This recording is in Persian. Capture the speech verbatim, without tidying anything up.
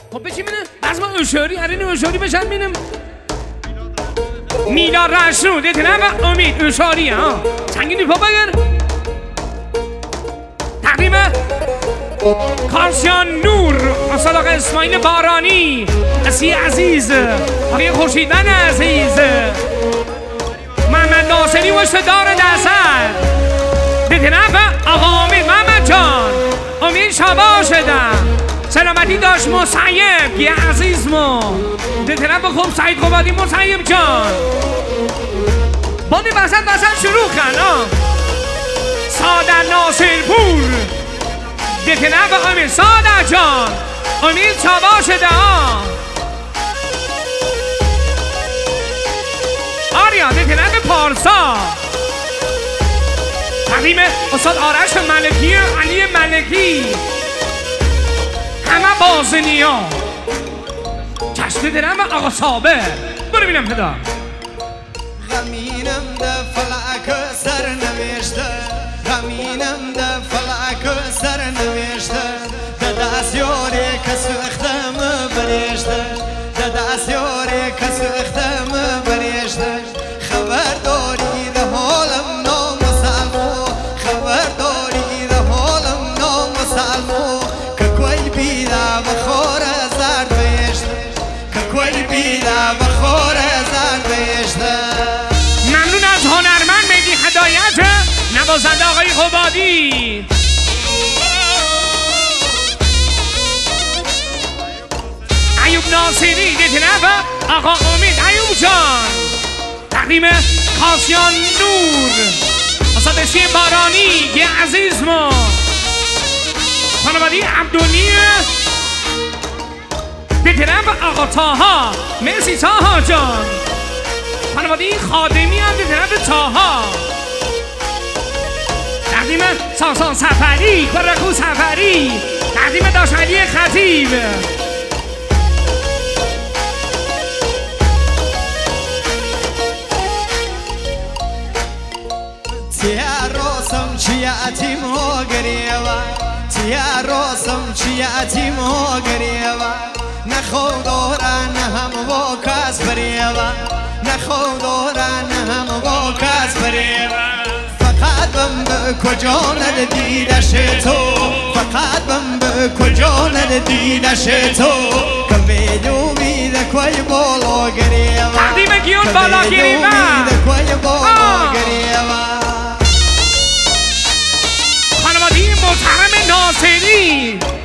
خب به چی میده؟ از ما اشاری ارین اشاری بشن بینم میلاد رشنو دیتی نه و امید اشاری ها چنگینی پا بگر تقدیم کارسیان نور اصلاق اسماعیل بارانی اسی عزیز آقای خورشیدن عزیز محمد ناصری و شدار دستر دیتی نه و آقا امید محمد جان امید شبا شدم سلامتی داشت مسیب یه عزیز ما دیتی نه خوب سعید قبادی مسیب جان بانی بسد بسد شروع کن سادر ناصر پور دیتی نه به امید سادر جان امید چابا شده ها آریا دیتی نه به پارسا تقدیم استاد آرش ملکی علی ملکی همه بازنی ها چشم دیتی نه به آقا صابر برو بینم پدا غمینم ده فلک سر نوشته غمینم ده فلک سر نوشته ده دست یاری کس اختم بریشته ده دست یاری کس اختم بریشته خبرداری ده حالم نامسلمو خبرداری ده حالم نامسلمو که کوی بیده بخور زرد بیشته که کوی بیده بخور زرد بیشته ممنون از هنرمند مهدی هدایت نوازنده آقای قبادی ایوب ناصری دیتی نه آقا امید ایوب جان تقدیم کاسیان نور استاد شیم بارانی یه عزیز ما خانوادی عبدونی دیتی نه آقا تاها مرسی تاها جان خانوادی خادمی هم دیتی نه تاها تقدیم ساسان سفری کرکو سفری تقدیم داشت علی خطیب تیا روسم چیا تیمو گریوا تیا روسم چیا تیمو گریوا نخو دوران هم و کاس بریوا نخو دوران هم و کاس بریوا فقط بم به کجا ندیدش تو فقط بم به کجا ندیدش تو که ویدو بیده کوی بالا گریوا تقدیم گیون بالا گریوا کوی بالا گریوا خانوادی محترم ناصری